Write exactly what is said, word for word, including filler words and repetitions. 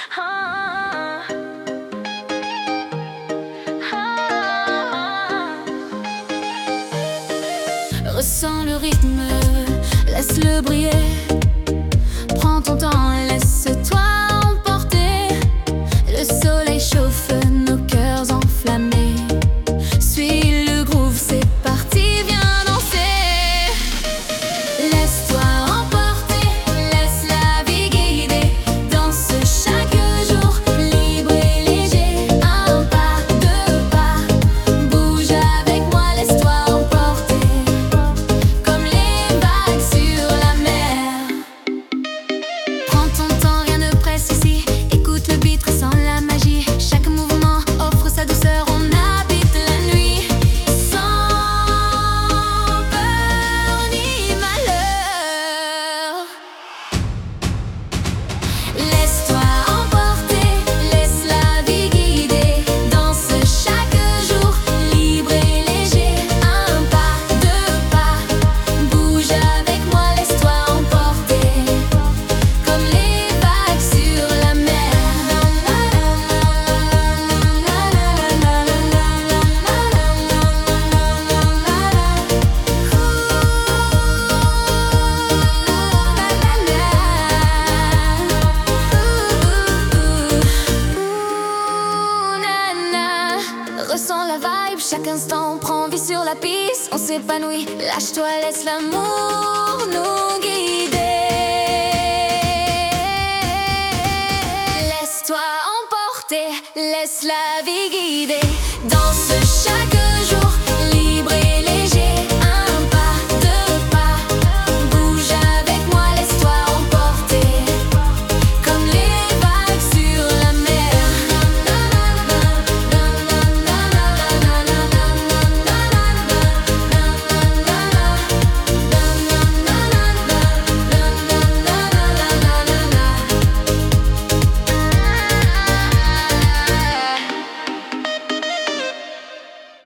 Ah, ah. Ressens le rythme, laisse-le briller. Prends ton temps, laisse-toi emporter. Le soleil chauffe nos cœurs enflammés. Suis le groove, c'est parti, viens danser. Laisse-toi emporter, laisse la vie guider. Danse chaque jour, libre et léger. Un pas, deux pas, bouge avec moi, laisse-toi emporter. Comme les vagues sur la mer. Prends ton temps, rien ne presse ici. Écoute le beat, ressens la magie. Chaque mouvement offre sa douceur, on habite la nuit. Sans peur ni malheur. Laisse-toi emporter, laisse la vie guider. Danse chaque jour, libre et léger. Un pas, deux pas, bouge avec moi, laisse-toi emporter. Comme les vagues sur la mer. Ressens la vibe, chaque instant on prend vie sur la piste. On s'épanouit, lâche-toi, laisse l'amour nous guider. Laisse-toi emporter, laisse la vie guider. Danse chaque